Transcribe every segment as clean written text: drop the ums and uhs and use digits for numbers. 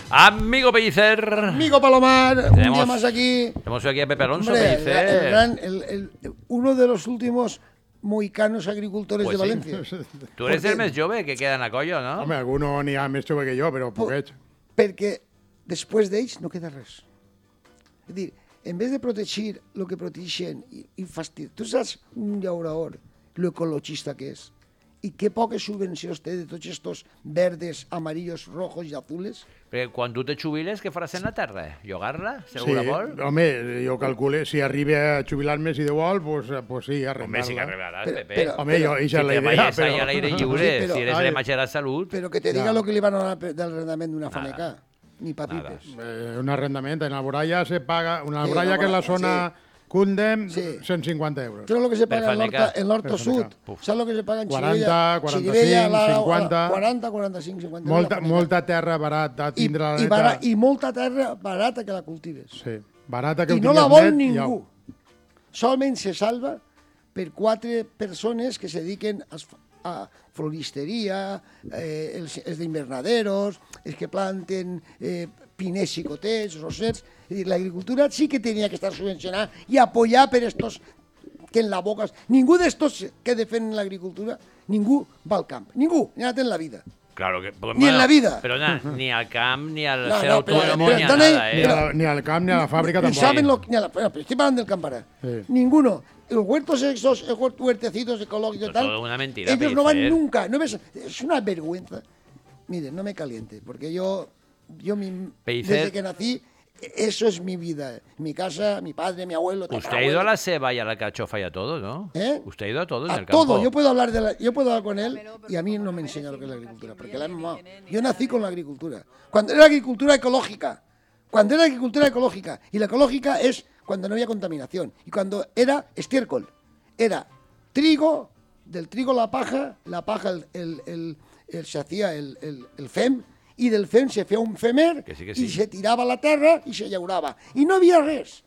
Amigo Pellicer. Amigo Palomar, un día más aquí. Tenemos aquí a Pepe Alonso, Hombre, Pellicer. uno de los últimos mohicanos agricultores Pues de sí. Valencia. Tu eres el més jove que queda en la colla, no? Home, alguno n'hi ha més jove que jo, però poquets. Perquè després d'ells no queda res. És dir, en vez de protegir el que protegeixen i fastidiar... Tu saps un llaurador, lo ecologista que és? I què poques subvencions té de tots estos verdes, amarillos, rojos i azules? Perquè quan tu te jubiles, què faràs en la terra? Llogar-la? Sí, Segur la vol? home, jo calcule, si arriba a jubilar-me si de vol, pues sí, arrendar-la. Home, sí que arribaràs, Però- Pepe. però- Home, jo, eixa és la Si idea, treballes però... ahí a l'aire lliure, Sí, però- si eres Ai. de Matxera Salut... Però que te diga Ja. lo que li van a donar del rendament d'una faneca. Ni papipes. Un arrendament, en Alboraya se paga, una Sí, Alboraya que és la sí. zona Cundem, Sí. 150 euros. ¿Sabes lo que se paga en faneca. Norte Per Sud? faneca. Puf. ¿Sabes lo que se paga en 40, Xirivella? 45, Xirivella, 50. 40, 45, 50. Molta, la faneca. molta terra barata, tindre la neta... I molta terra barata que la cultives. Sí, barata que I ho no la tingues vol net, ningú. Solament se salva per 4 persones que se dediquen a floristeria, els d'invernaderos, els que planten piners xicotets, rosets. És dir, l'agricultura sí que tenia que estar subvencionada i apoyar per estos que en la boca... Ningú d'estos que defenen l'agricultura, ningú va al camp. Ningú, ni ha en la vida. Claro que... pues, Ni en la vida. Pero nada, ni al camp, ni al No, ser no, pero- autónomo, pero ni a están ahí- nada, Ni al camp ni a la fàbrica Ni tampoc. saben lo ni a la, bueno, pero estoy hablando del campara. Sí. Ninguno. Los huertos esos, huertecitos ecológicos y Todo tal, una mentira, ellos no van Pellicer. nunca. No ves, es una vergüenza. Miren, no me caliente, porque Pellicer. desde que nací, eso es mi vida. Mi casa, mi padre, mi abuelo. Usted ha ido a la ceba y a la cachofa y a todo, ¿no? ¿Eh? Usted ha ido a todo en A el campo. todo, yo puedo hablar con él y a mí no me enseña lo que es la agricultura, porque la he mamado. Yo nací con la agricultura. Cuando era agricultura ecológica, y la ecológica es cuando no había contaminación, y cuando era estiércol, era trigo, del trigo la paja se hacía el fem, y del fem se feia un femer, Que sí, que sí. y se tirava a la terra i se llaurava. I no havia res.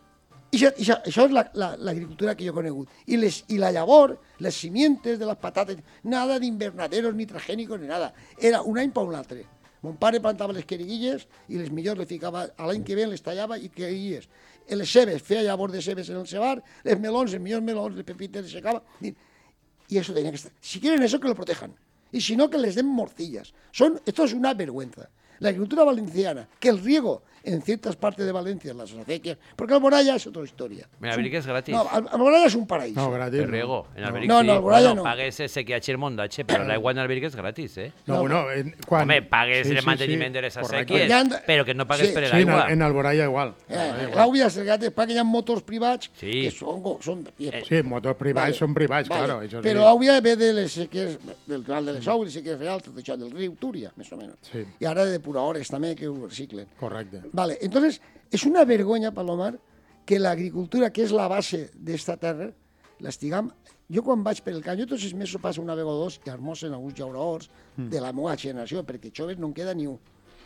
Això és l'agricultura que jo he conegut. I la llavor, les simientes de les patates, nada d'invernaderos, ni transgènicos, ni nada. Era un any per un altre. Mon pare plantava les queriguilles i les millors les ficava, a l'any que ve les tallava i queriguilles. Les cebes, feia llavor de cebes en el cebar, les melons, els millors melons, les pepites, les secava. Y eso tenía que estar. Si quieren eso, que lo protejan. Y si no, que les den morcillas. Esto es una vergüenza. La agricultura valenciana, que el riego en ciertas partes de Valencia, en las acequias, porque Alboraya es otra historia. En Alberic es gratis. No, Alboraya es un paraíso. No, gratis. El riego. En Alberic No, sí. no, Alboraya Bueno, no. pagues SQH el Mondache, pero la igual en Alberic es gratis, ¿eh? No, bueno, quan... Home, pagues Sí, el sí, manteniment sí, de les correcte. acequies, Ja han- però que no pagues Sí, per Sí, l'aigua. en Alboraya igual. L'Àudia Sergat és perquè hi ha motors privats Sí. que són Sí, motors privats són privats, vale. claro. Això sí. Però l'Àudia ve de les sequers, del canal de les Àudies, sequers reals, tot això, del riu Túria, més o menys. Sí. I ara de depuradores també, que ho reciclen. Correcte. Vale, entonces, es una vergonya, Palomar, que l'agricultura, que és la base d'esta terra, l'estiguem... Jo quan vaig per el camp, jo tots els mesos passo una vegada o dos i almocen alguns llauradors de la meva generació, perquè joves no en queda ni un.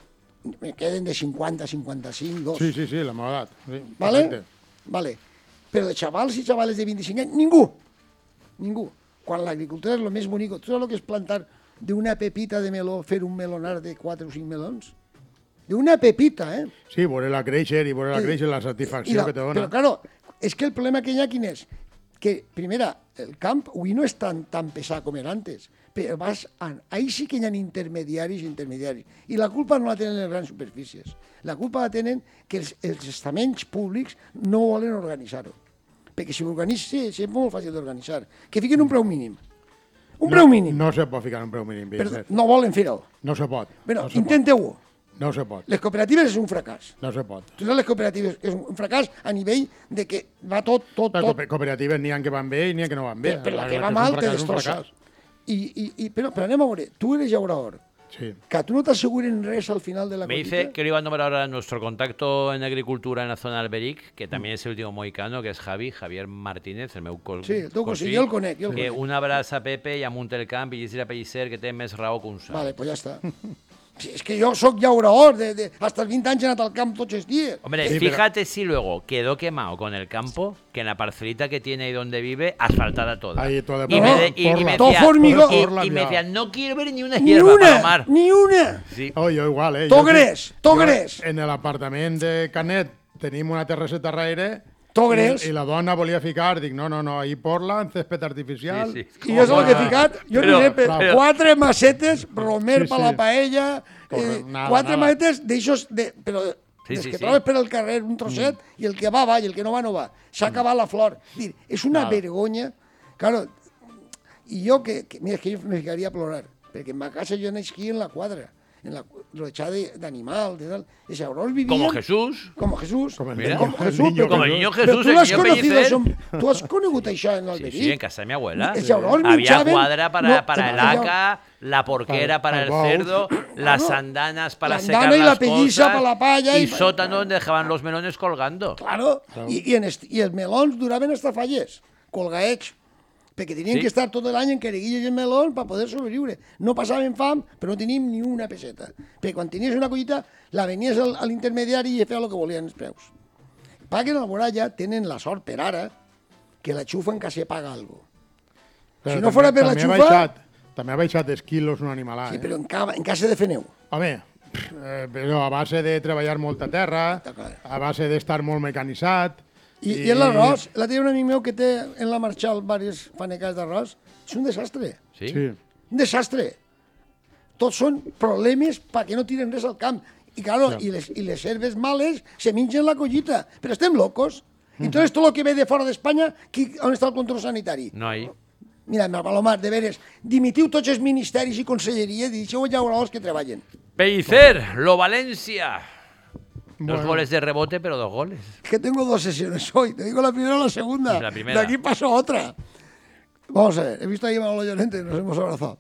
Me queden de 50, 55, dos. Sí, sí, sí, la meva edat. Sí, ¿Vale? correcte. Vale. Però de xavals i xavales de 25 anys, ningú. Ningú. Quan l'agricultura és el més bonic. Tu saps el que és plantar d'una pepita de meló, fer un melonar de 4 o 5 melons? D'una pepita, eh? Sí, veure-la créixer i veure-la créixer, la satisfacció que te dona. Però, claro, és que el problema que hi ha quin és? Que, primera, el camp avui no és tan pesat com era antes, però ahí sí que hi ha intermediaris. I la culpa no la tenen les grans superfícies. La culpa la tenen que els estaments públics no volen organitzar-ho. Perquè si m'organitzi, és molt fàcil d'organitzar. Que fiquin un preu mínim. Un preu mínim. No se pot ficar un preu mínim, Però Vicent. no volen fer-ho. No se pot. Bueno, no se pot. intenteu-ho. No se pot. Les cooperatives és un fracàs. No se pot. Tu saps les cooperatives, que és un fracàs a nivell de que va tot. Cooperatives n'hi ha que van bé i n'hi ha que no van bé. Per la que és va un mal, fracàs, te és un destrossa. fracàs. Però anem a veure, tu eres llaurador, Sí. que a tu no t'asseguren res al final de la Me cosita. dice que le iba a nombrar ahora nuestro contacto en agricultura en la zona de Alberic, que también es el último mohicano, que es Javier Martínez, el meu Sí, el teu cosí, jo el conec, jo el Que conec. un abraç a Pepe i a Muntelcamp i a Pellicer, que té més raó que un sac. Vale, pues ja està. Si és que jo sóc llaurador, hasta els 20 anys he anat al camp tots els dies. Hombre, Sí, fíjate si luego quedó quemado con el campo, que en la parcelita que tiene ahí donde vive, asfaltada toda. Ahí toda y, me de- y me Todo decía, formigó. y me decía, no quiero ver ni una Ni hierba, una, Palomar. ni una. Sí. Oh, jo igual, eh? Togres, togres. En l'apartament de Canet tenim una terrasseta darrere Togres. i la dona volia ficar, dic, no, ahí Portland, césped artificial. Sí, sí. I jo és el que he ficat, jo Però- diré per però- 4 macetes, romer Sí, per sí. la paella, Nada, 4 nada. macetes d'aixòs, però Sí, des sí, que sí. trobes per el carrer un trosset i el que va, i el que no va, no va. S'ha acabat la flor. Dir, és una Nada. vergonya. Claro, i jo mira, és que jo me ficaria a plorar, perquè en ma casa jo naixia en la quadra, en la rodeada d'animals, de tal. I si llavors vivíem... Como Jesús. Como Jesús. Com el Mira. niño, Como Jesús, el niño pero- Como el niño Pero Jesús, tú el lo has niño conocido, Pellicer. tú has conocido això en Sí, Alberic. sí, en casa de mi abuela. Y llavors Había menjaven- cuadra para, no, para el llavors- haca, la porquera para el Para el cerdo, las Claro. andanas para La secar andana y la las pellissa cosas, para la palla y y- sótano donde dejaban los melones colgando. Claro, i els melons duraven hasta fallers, colgaets, perquè tenien Sí. que estar tot l'any en cariguilles i en melons per poder sobreviure. No passaven fam, però no teníem ni una peseta. Perquè quan tenies una collita, la venies a l'intermediari i feia el que volien els preus. Paguen a la voralla, tenen la sort per ara, que la xufen que se paga algo. Però Si no fora per la també ha xufa- baixat, també ha baixat els quilos un animal, Sí, però en casa de fer neu. Home, però a base de treballar molta terra, Està clar. a base d'estar molt mecanitzat... I l'arròs, l'altre dia un amic meu que té en la Marxal diversos fanecats d'arròs, és un desastre. Sí. Sí. Un desastre. Tots són problemes perquè no tiren res al camp. I, claro, i les herbes males se mengen la collita. Però estem locos. Entonces, tot el que ve de fora d'Espanya, on està el control sanitari? No hay. Mira, Palomar, de veres, dimitiu tots els ministeris i conselleries i deixeu els llauradors que treballen. Pellicer, lo Valencia. Dos Bueno. goles de rebote, pero 2 goles. Es que tengo 2 sesiones hoy. Te digo la primera o la segunda. Sí, la primera. De aquí paso otra. Vamos a ver. He visto ahí a Manolo Llorente, nos hemos abrazado.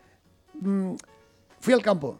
Fui al campo.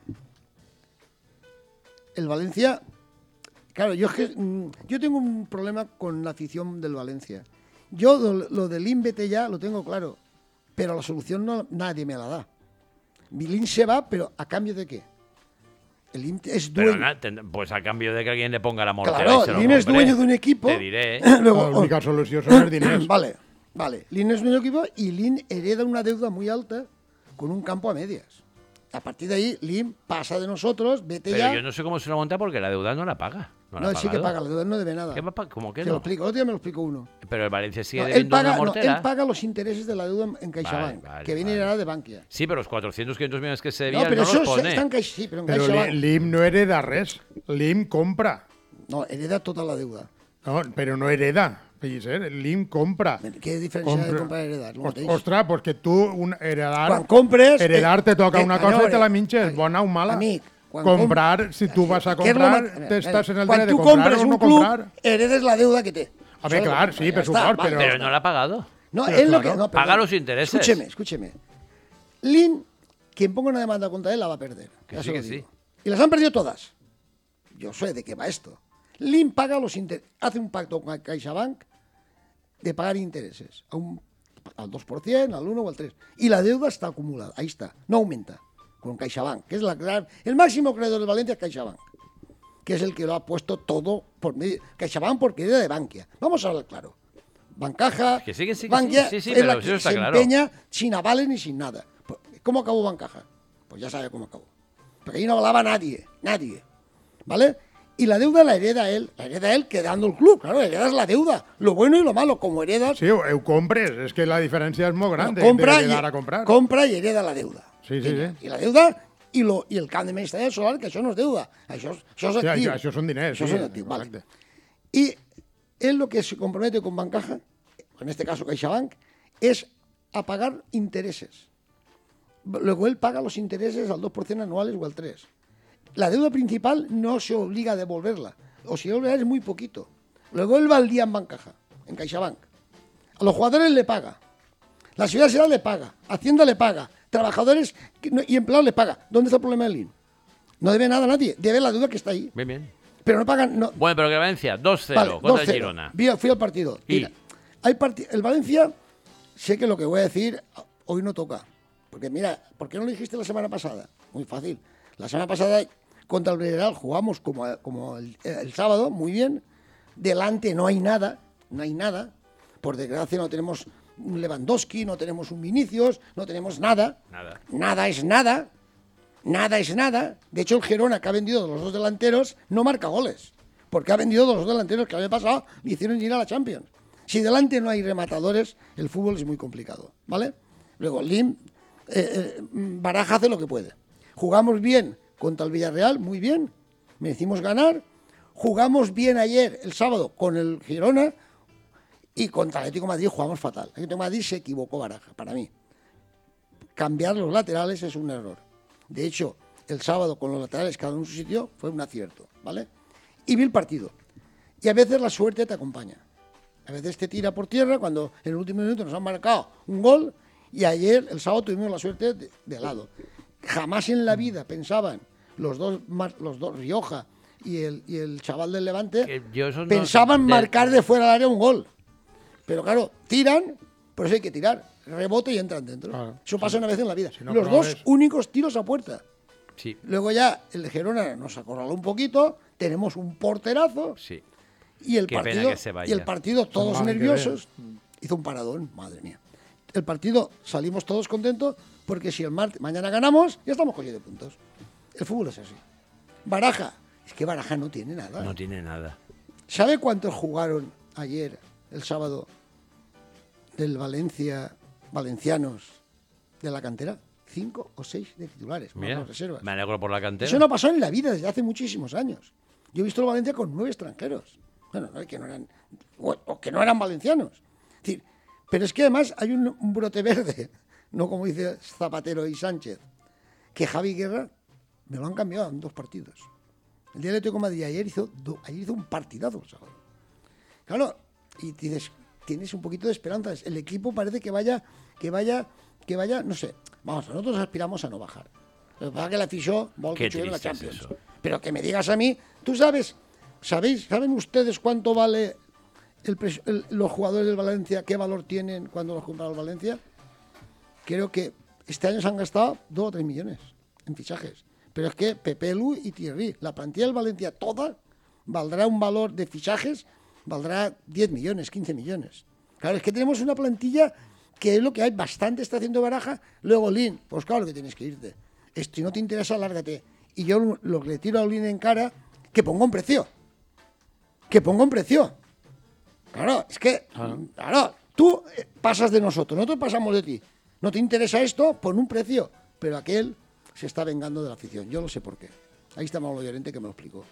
El Valencia... Claro, yo tengo un problema con la afición del Valencia. Yo lo del Inbete ya lo tengo claro, pero la solución nadie me la da. Milín se va, pero ¿a cambio de qué? El IM es Pero dueño. pues a cambio de que alguien le ponga la mortera y Claro, se lo Lin es compre. dueño de un equipo. Te diré. Luego, L'única solució són els diners. Vale. Lin es dueño de un equipo y Lin hereda una deuda muy alta con un campo a medias. A partir de ahí, Lin pasa de nosotros, vete Pero ya. yo no sé cómo se lo monta porque la deuda no la paga. No, la No, ha sí que pagado. paga, la deuda no debe nada. ¿Qué va pa- ¿Cómo que Te lo no? explico, otro día me lo explicó uno. Pero el Valencia sigue No, él, debiendo paga, una no, mortera. él paga los intereses de la deuda en CaixaBank, Vale, que viene vale. heredada de Bankia. Sí, pero los 400, 500 millones que se No, debían pero no eso los pone. está en CaixaBank. Sí, pero en Però CaixaBank. l'IM no hereda res. L'IM compra. No, hereda toda la deuda. No, però no hereda. Pellicer, l'IM compra. ¿Qué diferencia de comprar y heredar? Lo mateix. Ostres, pues que tu heredar... Quan compres... Heredar te toca una cosa veure, i te la minxes, bona o mala. Amic, quan comprar, si tu vas a què és lo comprar, mat- t'estàs en el quan dret de tu comprar compres o un no club, comprar. heredes la deuda que té. Home, clar, sí, per suport, però- Pero no la ha pagado. No, Pero es lo claro, que... No, paga perdón. los intereses. Escúcheme. Lin, quien ponga una demanda contra él, la va a perder. Que Ya sí, se lo que digo. sí. Y las han perdido todas. Yo sé de qué va esto. Lin paga los intereses. Hace un pacto con CaixaBank de pagar intereses. Al 2%, al 1 o al 3%. Y la deuda está acumulada. Ahí está. No aumenta. Con CaixaBank, que es el máximo acreedor de Valencia es CaixaBank, que es el que lo ha puesto todo por medio. CaixaBank porque era de Bankia. Vamos a hablar claro. Bancaja, Que sí, que sí, que Bankia sí, sí, es pero la eso que está se claro. empeña sin avales ni sin nada. ¿Cómo acabó Bancaja? Pues ya sabe cómo acabó. Porque ahí no hablaba nadie. ¿Vale? Y la deuda la hereda él quedando el club. Claro, heredas la deuda, lo bueno y lo malo. Como heredas, Sí, ho compres. És que la diferència és molt gran compra, d'heredar a comprar. compra y hereda la deuda. Sí, sí, sí. Y la deuda y el camp de medicina solar, que això no és deuda. Això és Sí, actiu. això són diners. Això sí, són actiu, vale. exacte. Y él lo que se compromete con Bancaja, en este caso CaixaBank, es a pagar intereses. Luego él paga los intereses al 2% anuales o al 3%. La deuda principal no se obliga a devolverla. O si devolverla es muy poquito. Luego él va al día en Bancaja, en CaixaBank. A los jugadores le paga. La Seguridad Social le paga. Hacienda le paga. Trabajadores y empleados le paga. ¿Dónde está el problema del LIN? No debe nada a nadie. Debe la deuda que está ahí. Bien, bien. Pero no pagan... No. Bueno, pero que Valencia, 2-0 Vale, contra el 2-0. Girona. Fui al partido. ¿Y? Mira, el Valencia, sé que lo que voy a decir hoy no toca. Porque mira, ¿por qué no lo dijiste la semana pasada? Muy fácil. La semana pasada contra el Villarreal jugamos como el sábado, muy bien. Delante no hay nada. Por desgracia no tenemos un Lewandowski, no tenemos un Vinicius, no tenemos nada. Nada es nada. De hecho, el Girona, que ha vendido los dos delanteros, no marca goles. Porque ha vendido los dos delanteros que el año pasado le hicieron ir a la Champions. Si delante no hay rematadores, el fútbol es muy complicado, ¿vale? Luego, Baraja hace lo que puede. Jugamos bien contra el Villarreal, muy bien. Merecimos ganar. Jugamos bien ayer, el sábado, con el Girona. Y contra el Atlético de Madrid jugamos fatal. El Atlético de Madrid se equivocó Baraja, para mí. Cambiar los laterales es un error. De hecho, el sábado con los laterales cada uno en su sitio fue un acierto, ¿vale? Y vi el partido. Y a veces la suerte te acompaña. A veces te tira por tierra cuando en el último minuto nos han marcado un gol y ayer, el sábado, tuvimos la suerte de lado. Jamás en la vida pensaban los dos Rioja y el chaval del Levante, pensaban marcar de fuera del área un gol. Pero claro, tiran, por eso hay que tirar. Rebote y entran dentro. Claro, eso pasa una vez en la vida. Si no los dos únicos tiros a puerta. Sí. Luego ya el Girona nos acorraló un poquito, tenemos un porterazo. Sí. Y el partido todos nerviosos, hizo un paradón, madre mía. El partido salimos todos contentos porque si mañana ganamos, ya estamos cogiendo puntos. El fútbol es así. Baraja, es que Baraja no tiene nada. No tiene nada. ¿Sabe cuántos jugaron ayer, el sábado, del valencianos de la cantera? 5 o 6 de titulares, Mira, más reservas. Me alegro por la cantera. Eso no pasó en la vida desde hace muchísimos años. Yo he visto el Valencia con 9 extranjeros. Bueno, que no eran, o que no eran valencianos. Es decir, pero es que además hay un brote verde, no como dice Zapatero y Sánchez, que Javi Guerra me lo han cambiado en 2 partidos. El día de Atlético de Madrid ayer hizo un partidazo el sábado. Claro, y dices, tienes un poquito de esperanza. El equipo parece que vaya, no sé. Vamos, nosotros aspiramos a no bajar. Lo que pasa es que la fichó Volker en la Champions. Pero que me digas a mí, tú ¿saben ustedes cuánto vale los jugadores del Valencia, qué valor tienen cuando los compra el Valencia? Creo que este año se han gastado 2 o 3 millones en fichajes. Pero es que Pepe Lu y Thierry, la plantilla del Valencia toda, valdrá un valor de fichajes, valdrá 10 millones, 15 millones. Claro, es que tenemos una plantilla que es lo que hay, bastante está haciendo Baraja. Luego Lin, pues claro que tienes que irte. Si no te interesa, lárgate. Y yo lo que le tiro a Lin en cara, que ponga un precio. Claro, es que, claro, tú pasas de nosotros pasamos de ti. No te interesa esto, pon un precio. Pero aquel se está vengando de la afición. Yo no sé por qué. Ahí está Manolo Llorente que me lo explicó.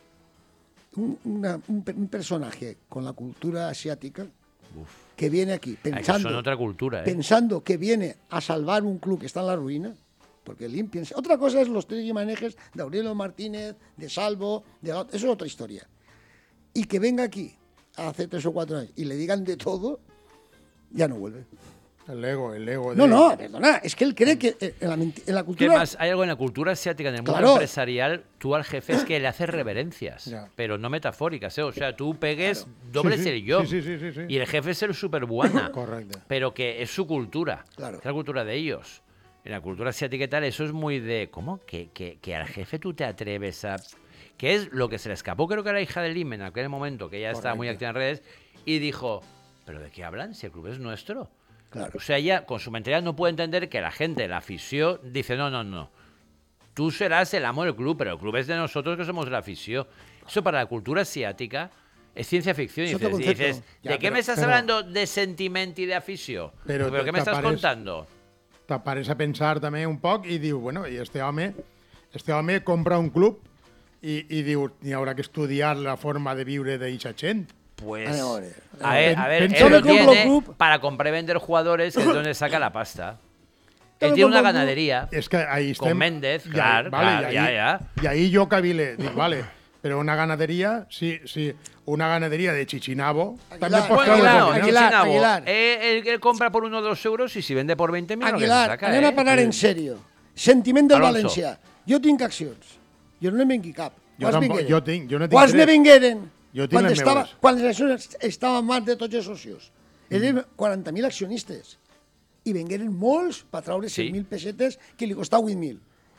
Un personaje con la cultura asiática que viene aquí pensando, son otra cultura, pensando que viene a salvar un club que está en la ruina, porque Lin piensa. Otra cosa es los manejes de Aurelio Martínez, de Salvo, eso es otra historia. Y que venga aquí hace 3 o 4 años y le digan de todo, ya no vuelve. El ego. No, perdona, es que él cree que en la cultura... ¿Qué más? Hay algo en la cultura asiática, en el mundo empresarial, tú al jefe es que le haces reverencias, pero no metafóricas, ¿eh? O sea, tú pegues, dobles el yo. Sí. Y el jefe es el super buena. Correcto. Pero que es su cultura, claro. Es la cultura de ellos. En la cultura asiática y tal, eso es muy de... ¿Cómo? Que al jefe tú te atreves a... Que es lo que se le escapó, creo que a la hija de Lim en aquel momento, que ella estaba muy activa en redes, y dijo, ¿pero de qué hablan? Si el club es nuestro. Claro. O sea, ella con su mentalidad no puede entender que la gente, la afición, dice, no. Tú serás el amo del club, pero el club es de nosotros que somos la afición. Eso para la cultura asiática es ciencia ficción. Y dices, ¿de qué me estás hablando de sentiment y de afición? ¿Pero qué me estás contando? Te pares a pensar també un poc i diu, bueno, i este home compra un club i diu, n'hi haurà que estudiar la forma de viure d'eixa gent. Pues, a ver, él lo tiene para comprar y vender jugadores, que es donde saca la pasta. Él tiene una ganadería con Méndez, claro, ya. Y ahí yo cabile, digo, vale, pero una ganadería, sí, una ganadería de Chichinabo. Aguilar. Él compra por 1 o 2 euros y si vende por 20.000, Aguilar, anem a parlar en serio. Sentiment del València. Jo tinc accions. Jo no n'he vengut cap. Jo tinc Quants ne vengueren? Jo tinc les meves. Quan les accions estaven mans de tots els socios. Eren 40.000 accionistes. I vengueren molts per traure 100.000 pessetes que li costava 8.000.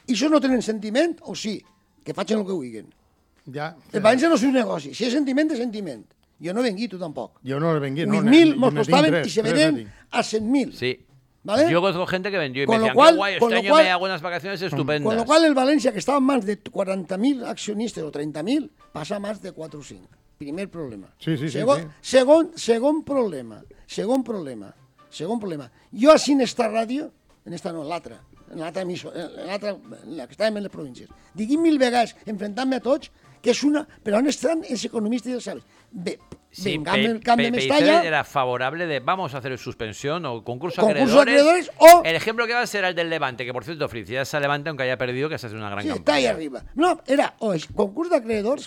I això no tenen sentiment, o sí? Que facin el que vulguin. Ja. El València no és un negoci. Si és sentiment, és sentiment. Jo no vengui, tu tampoc. Jo no he vengut. 8.000 mos costaven i se venen a 100.000. Sí. ¿Vale? Yo conozco gente que vendió y Con me lo decían, cual- qué guay, con este lo año cual- me hago unas vacaciones estupendas. Con lo cual el Valencia, que estaba en más de 40.000 accionistas o 30.000, pasa a más de 4 o 5. Primer problema. Sí, sí, sí, Segon, sí. segon problema. Segon problema. Jo així en esta ràdio, en esta no, en l'altra, en la que estàvem en les províncies, diguin 1000 vegades, enfrentant-me a tots, que és una... Però on estan els economistes, ja sabes. Sí, Vengam el camp de Pellicer Mestalla... era favorable de vamos a hacer suspensión o concurso Concurso a de acreedores. acreedores o- El ejemplo que va a ser el del Levante, que por cierto, felicidades al Levante, aunque haya perdido, que esa es una gran Sí, campaña. està ahí arriba. No, era o el concurs d'acreedors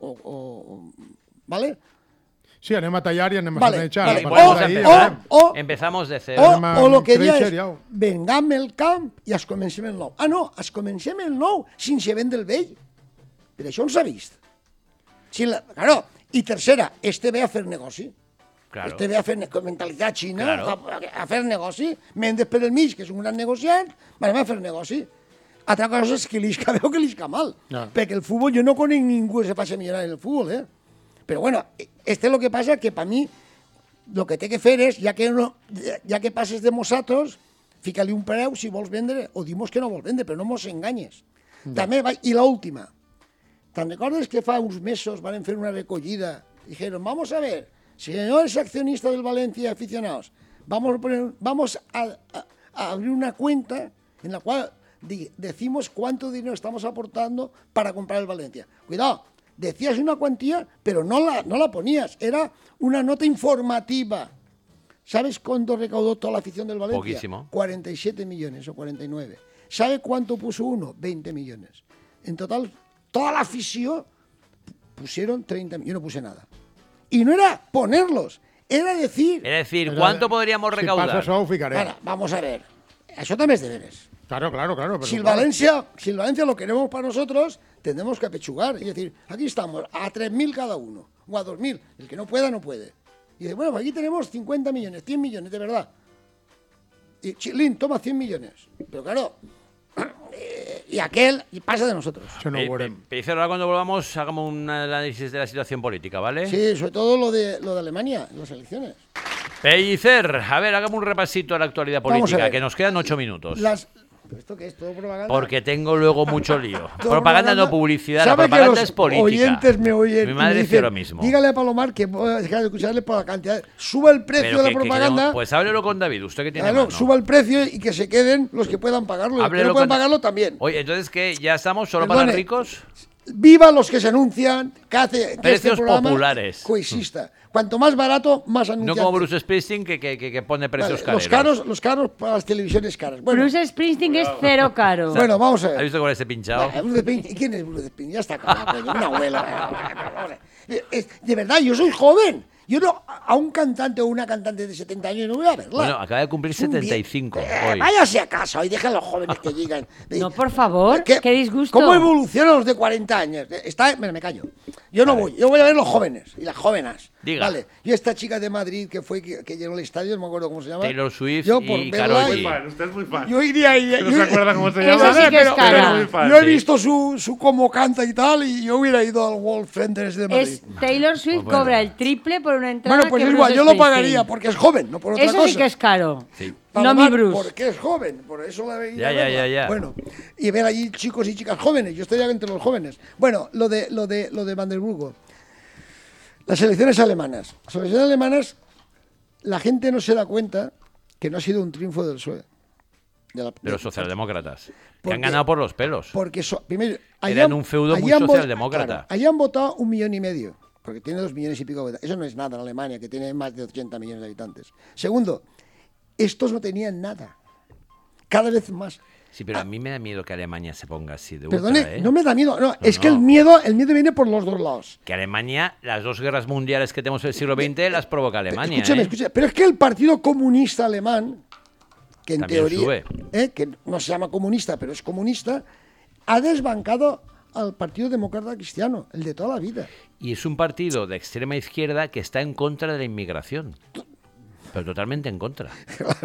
¿vale? Sí, anem a tallar i anem a Vale, sanejar. vale. Y A volvemos partir a d'ahí, empezar. o- Empezamos de O, cero. Anem a- o lo que diria créixer és, ja. vengam el camp i es comencem el nou. Ah, no, es comencem el nou sense vendre el vell. Per això on s'ha vist. Si claro, i tercera, este ve a fer negoci. Claro. Este ve a fer con mentalitat xina, Claro. a fer negoci. Mendes per el mig, que és un gran negociant, anem a fer negoci. Altra cosa és que l'Isca veu que l'Isca mal. No. Perquè el futbol, jo no conec ningú que se faci millonario en el futbol, eh? Però bueno, este lo que pasa que para mí lo que té que fer és, ja que passes de nosaltres, fica-li un preu si vols vendre, o dimos que no vols vendre, però no mos enganyes. També, i l'última. ¿Te'n recordes que fa uns mesos van fer una recollida? Dijeron, vamos a ver, señores accionistas del Valencia aficionados, vamos a abrir una cuenta en la cual decimos cuánto dinero estamos aportando para comprar el Valencia. Cuidado, decías una cuantía, pero no la ponías, era una nota informativa. ¿Sabes cuánto recaudó toda la afición del Valencia? Poquísimo. 47 millones o 49. ¿Sabe cuánto puso uno? 20 millones. En total, toda la afición pusieron 30 millones. Yo no puse nada. Y no era ponerlos, era decir... Es decir, ¿cuánto podríamos Si recaudar? passa això, ho ficaré. Ahora, vamos a ver. Això també és deberes. Claro. Pero Si el claro. Valencia lo queremos para nosotros, tendremos que apechugar. Y decir, aquí estamos, a 3.000 cada uno, o a 2.000. El que no pueda, no puede. Y dice, bueno, pues aquí tenemos 50 millones, 100 millones, de verdad. Y Chilín, toma 100 millones. Pero claro, y aquel, y pasa de nosotros. Això no ho veurem. Pellicer, ahora cuando volvamos, hagamos un análisis de la situación política, ¿vale? Sí, sobre todo lo de Alemania, las elecciones. Pellicer, a ver, hagamos un repasito a la actualidad Vamos a política, ver. que nos quedan 8 minutos. ¿Esto qué es? ¿Todo propaganda? Porque tengo luego mucho lío. Todo Propaganda no publicidad, la ¿Sabe que propaganda los es política. oyentes me oyen Mi y madre me decía dicen, lo mismo. dígale a Palomar que voy a dejar de escucharle por la cantidad. Suba el precio Pero de la que propaganda. queremos- pues háblelo con David, usted que tiene Claro, mano. suba el precio y que se queden los que puedan pagarlo. Y los que Háblelo no puedan con- pagarlo también. Oye, entonces, ¿qué? ¿Ya estamos solo Perdone. para ricos? Viva los que se anuncian, que hace que este Precios programa populares. coexista. Cuanto más barato, más No anunciantes. como Bruce Springsteen, que pone precios Vale, caros. los caros para las televisiones caras. Bueno, Bruce Springsteen es cero caro. bueno, vamos a ¿Has ver. visto cómo ese pinchado? Bruce Springsteen, ¿quién es Bruce Springsteen? Ya está cabrón, coño, una abuela. De verdad, yo soy joven. Yo no, a un cantante o una cantante de 70 años no voy a verla. Bueno, acaba de cumplir Es un 75 hoy. Váyase a casa y dejen a los jóvenes que llegan. No, por favor, qué disgusto. ¿Cómo evolucionan los de 40 años? Me callo. Yo no voy, yo voy a ver los jóvenes y las jóvenes. Diga. Vale. Y esta chica de Madrid que fue que llenó el estadio, no me acuerdo cómo se llama. Taylor Swift Yo, y por verla, Karol Muy G. fan, usted es muy fan. Yo iría ahí. No se acuerda cómo se Ese llama. sí que es cara. muy fan, Yo he sí. visto su cómo canta y tal, y yo hubiera ido al World Center de Madrid. Es Taylor Swift Pues bueno. cobra el triple por una entrada. Bueno, pues que es Bruce igual, yo lo Springsteen. pagaría porque es joven, no por otra Eso cosa. sí que es caro. Sí. Para No mi más, Bruce. Porque es joven, por eso la veía. Ya. Bueno, y ver allí chicos y chicas jóvenes, yo estoy entre los jóvenes. Bueno, lo de Vanderburgo. Las elecciones alemanas. Las elecciones alemanas, la gente no se da cuenta que no ha sido un triunfo del PSOE. De los socialdemócratas. Que Porque- han ganado por los pelos. Porque primero, Eran un feudo muy socialdemócrata. Allí han votado 1,5 millones, porque tiene 2 millones y pico de habitantes. Eso no es nada en Alemania, que tiene más de 80 millones de habitantes. Segundo, estos no tenían nada. Cada vez más. Sí, pero a mí me da miedo que Alemania se ponga así de Perdone, ultra, ¿eh? no me da miedo. No, es que no. el miedo viene por los dos lados. Que Alemania, las dos guerras mundiales que tenemos en el siglo XX, las provoca Alemania. Escúchame, ¿eh? escúchame. Pero es que el Partido Comunista Alemán, que en También teoría, sube. que no se llama comunista, pero es comunista, ha desbancado al Partido Demócrata Cristiano, el de toda la vida. Y es un partido de extrema izquierda que está en contra de la inmigración. Pero totalmente en contra. Claro.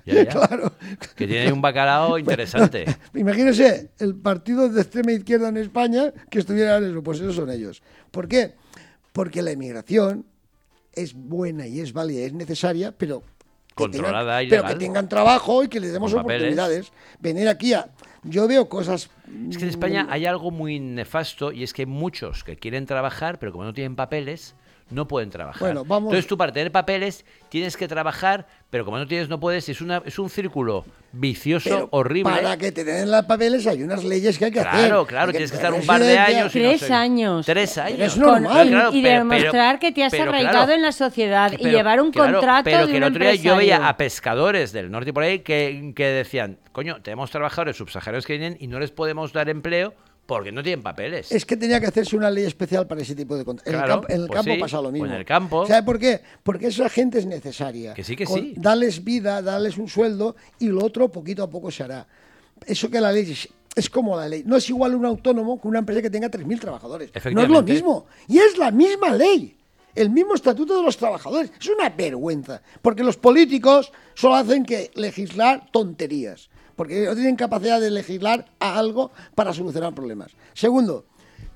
Ya. Claro. Que tiene un bacalao interesante. Imagínese el partido de extrema izquierda en España que estuviera en eso, pues esos son ellos. ¿Por qué? Porque la inmigración es buena y es válida y es necesaria, pero Controlada y pero legal. que tengan trabajo y que les demos Con papeles. oportunidades. Venir aquí Yo veo cosas... Es que en España hay algo muy nefasto y es que hay muchos que quieren trabajar, pero como no tienen papeles, no pueden trabajar. Bueno, vamos... Entonces tú para tener papeles tienes que trabajar, pero como no tienes, no puedes. Es un círculo vicioso, Pero horrible. para que te den los papeles hay unas leyes que hay que hacer. Claro, Hay tienes que tener estar un par de residencia. años. Y no 3 sé. años. 3 años. Es normal. Y demostrar que te has pero arraigado claro, en la sociedad y pero- llevar un claro, contrato pero de que un el otro día yo veía empresario. a pescadores del norte y por ahí que decían, coño, tenemos trabajadores subsaharianos que vienen y no les podemos dar empleo porque no tienen papeles. Es que tenía que hacerse una ley especial para ese tipo de contratos. Claro, En el pues campo sí, pasa lo o mismo. en el campo. ¿Sabe por qué? Porque esa gente es necesaria. Que sí, que sí. Darles vida, darles un sueldo y lo otro poquito a poco se hará. Eso que la ley es como la ley. No es igual un autónomo que una empresa que tenga 3.000 trabajadores. No es lo Efectivamente. mismo. Y es la misma ley. El mismo estatuto de los trabajadores. Es una vergüenza. Porque los políticos solo hacen que legislar tonterías. Porque no tienen capacidad de legislar a algo para solucionar problemas. Segundo,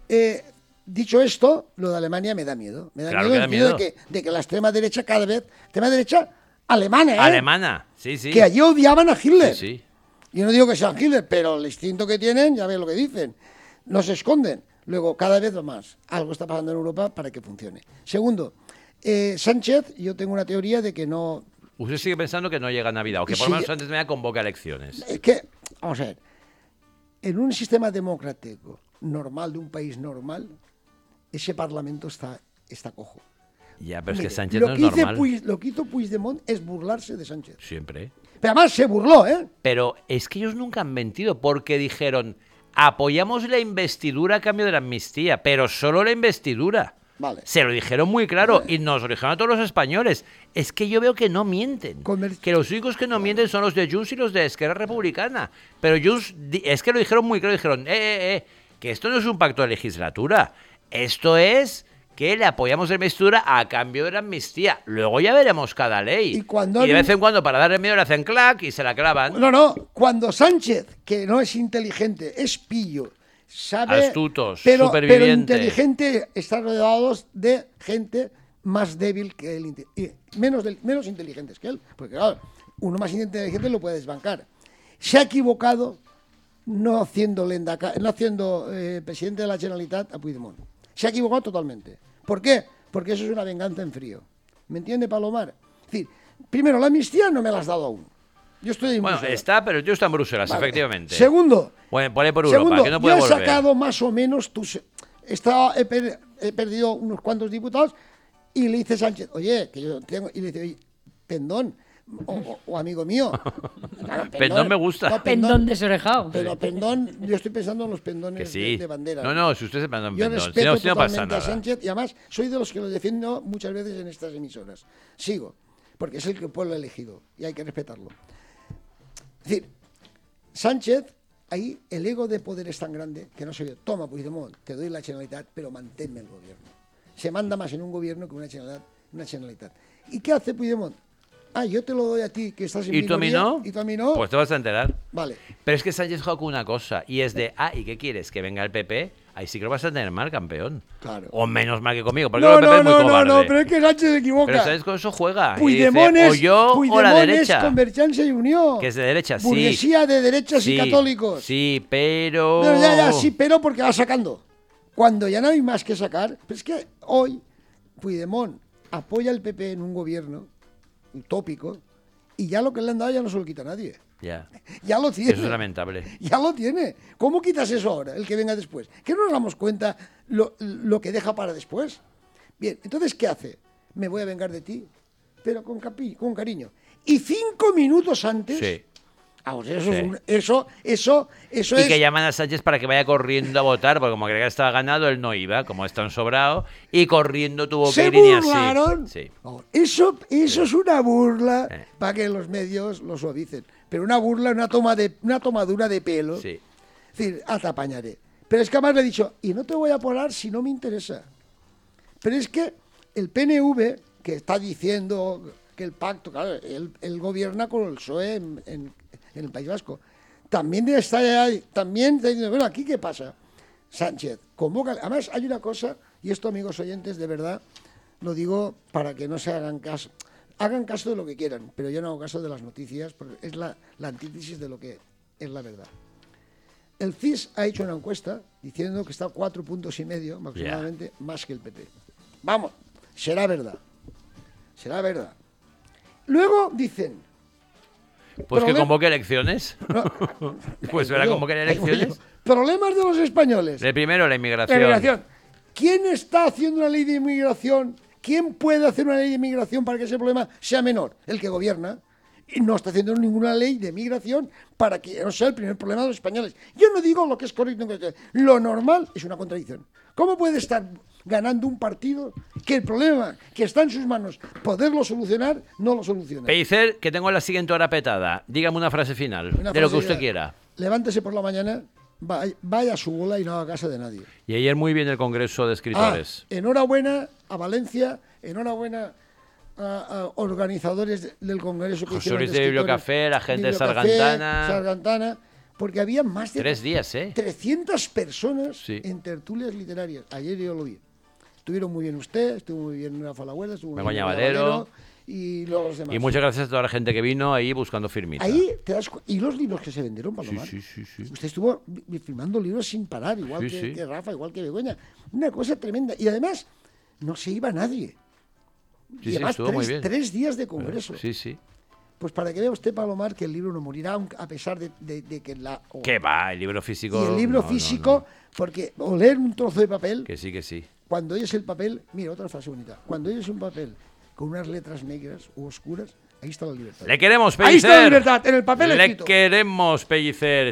dicho esto, lo de Alemania me da miedo. Me da Claro miedo que en da el sentido miedo. de que la extrema derecha cada vez... Extrema derecha alemana, ¿eh? Alemana, sí, sí. Que allí odiaban a Hitler. Sí, sí. Yo no digo que sean Hitler, pero el instinto que tienen, ya ves lo que dicen. No se esconden. Luego, cada vez más, algo está pasando en Europa para que funcione. Segundo, Sánchez, yo tengo una teoría de que no... Usted sigue pensando que no llega Navidad o que por Sí. lo menos antes de Navidad convoca elecciones. Es que, vamos a ver, en un sistema democrático normal, de un país normal, ese parlamento está cojo. Ya, pero es que Mire, Sánchez lo no es que hizo normal. lo que hizo Puigdemont es burlarse de Sánchez. Siempre. Pero además se burló, ¿eh? Pero es que ellos nunca han mentido porque dijeron, apoyamos la investidura a cambio de la amnistía, pero solo la investidura. Vale. Se lo dijeron muy claro y nos lo dijeron a todos los españoles. Es que yo veo que no mienten. Que los únicos que no mienten son los de Junts y los de Esquerra Republicana. Pero Junts, es que lo dijeron muy claro, dijeron, que esto no es un pacto de legislatura. Esto es que le apoyamos la investidura a cambio de la amnistía. Luego ya veremos cada ley. Y de vez en cuando, para darle miedo, le hacen clac y se la clavan. No, cuando Sánchez, que no es inteligente, es pillo, sabe... Astutos, pero superviviente. inteligente, está rodeado de gente más débil que él, y menos inteligentes que él. Porque claro, uno más inteligente lo puede desbancar. Se ha equivocado no haciendo presidente de la Generalitat a Puigdemont. Se ha equivocado totalmente. ¿Por qué? Porque eso es una venganza en frío. ¿Me entiende, Palomar? Es decir, primero, la amnistía no me la has dado aún. Yo estoy en Bueno, Bruselas. está, pero el tío está en Bruselas, Vale. efectivamente. Segundo, Bueno, por ahí por Europa, que no puede yo he volver. sacado más o menos he perdido unos cuantos diputados y le dice Sánchez, oye, que yo tengo, y le dice, oye, Pendón, o amigo mío. Claro, Pendón me gusta. no, Pendón desorejado. Pero Pendón, yo estoy pensando en los pendones Que sí. de bandera. No, si usted se pendón, Yo pendón. respeto Si no pasa totalmente a nada. Sánchez y además soy de los que lo defiendo muchas veces en estas emisoras. Sigo, porque es el que el pueblo ha elegido y hay que respetarlo. Es decir, Sánchez, ahí el ego de poder es tan grande que no se ve. Toma, Puigdemont, te doy la Generalitat, pero manténme el gobierno. Se manda más en un gobierno que una Generalitat. ¿Y qué hace Puigdemont? Yo te lo doy a ti, que estás en ¿Y tú a mí minoría, no? ¿Y tú a mí no? Pues te vas a enterar. Vale. Pero es que Sánchez juega con una cosa, y es de, ¿y qué quieres? ¿Que venga el PP? Ahí sí que lo vas a tener mal, campeón. Claro. O menos mal que conmigo, porque No, el PP es muy cobarde. pero es que Sánchez se equivoca. Pero ¿sabes con eso juega? Y Puigdemont dice, es, o yo o la Puigdemont derecha. es Convergencia y Unió. Que es de derecha, sí. Burguesía de derechas y católicos. Sí, pero... Pero ya, sí, pero porque va sacando. Cuando ya no hay más que sacar, pero es que hoy Puigdemont apoya al PP en un gobierno utópico y ya lo que le han dado ya no se lo quita nadie. Ya. Ya lo tiene. Eso es lamentable. Ya lo tiene. ¿Cómo quitas eso ahora, el que venga después? Que no nos damos cuenta lo que deja para después. Bien, entonces, ¿qué hace? Me voy a vengar de ti, pero con cariño. Y 5 minutos antes... Sí. Eso Y es... que llaman a Sánchez para que vaya corriendo a votar, porque como creía que estaba ganado, él no iba, como está en sobrado, y corriendo tuvo que ¿Se ir y ni así. burlaron? Sí. Eso es una burla Eh. para que los medios lo suavicen. Pero una burla, una tomadura de pelo. Sí. Es decir, te apañaré. Pero es que además le he dicho, y no te voy a apoyar si no me interesa. Pero es que el PNV, que está diciendo que el pacto, claro, él gobierna con el PSOE en el País Vasco. También está diciendo, bueno, ¿aquí qué pasa? Sánchez, convoca. Además, hay una cosa, y esto, amigos oyentes, de verdad, lo digo para que no se hagan caso. Hagan caso de lo que quieran, pero yo no hago caso de las noticias, porque es la antítesis de lo que es la verdad. El CIS ha hecho una encuesta diciendo que está a 4,5 puntos aproximadamente más que el PP. Vamos, será verdad. Será verdad. Luego dicen... Pues que convoque elecciones. No, pues verá convocar elecciones. Problemas de los españoles. De primero, la La inmigración. inmigración. ¿Quién está haciendo una ley de inmigración? ¿Quién puede hacer una ley de inmigración para que ese problema sea menor? El que gobierna. Y no está haciendo ninguna ley de migración para que no sea el primer problema de los españoles. Yo no digo lo que es correcto. Lo normal es una contradicción. ¿Cómo puede estar ganando un partido que el problema que está en sus manos, poderlo solucionar, no lo soluciona? Pellicer, que tengo la siguiente hora petada. Dígame una frase final, Una de lo que frase usted ya. quiera. Levántese por la mañana, vaya a su bola y no haga caso de nadie. Y ayer muy bien el Congreso de Escritores. Enhorabuena a Valencia, enhorabuena a organizadores del Congreso. que José hicieron Luis de de escritores, Bibliocafé, la gente de Bibliocafé, Sargantana. porque había más de 3 días, ¿eh? 300 personas Sí. en tertulias literarias. Ayer yo lo vi. Estuvieron muy bien usted, estuvo muy bien Rafa Laguerda, estuvo muy Begoña bien Valero. y luego los demás. Y muchas gracias a toda la gente que vino ahí buscando firmita. Ahí te das y los libros que se vendieron, Palomar. Sí. Usted estuvo firmando libros sin parar, igual Sí, sí. que Rafa, igual que Begoña. Una cosa tremenda. Y además, no se iba nadie. Sí, y además, estuvo muy bien. 3 días de congreso. Sí. Pues para que vea usted, Palomar, que el libro no morirá, a pesar de que la... ¿Qué va? El libro físico. Y el libro no, físico, porque oler un trozo de papel, Que sí. cuando oyes el papel, mira, otra frase bonita, cuando oyes un papel con unas letras negras u oscuras, ahí está la libertad. Le queremos, Ahí está la Pellicer. libertad, en el papel Le escrito. queremos, Pellicer.